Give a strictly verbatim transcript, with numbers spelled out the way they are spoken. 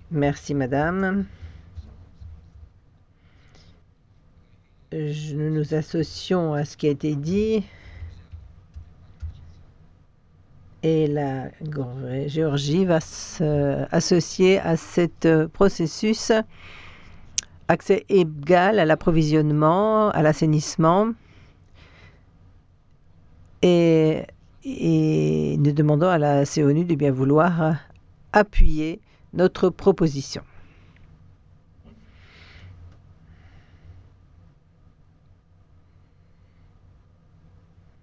Merci, madame. Je, nous nous associons à ce qui a été dit. Et la Géorgie va s'associer à ce processus. Accès égal à l'approvisionnement, à l'assainissement. Et, et nous demandons à la C O N U de bien vouloir appuyer notre proposition.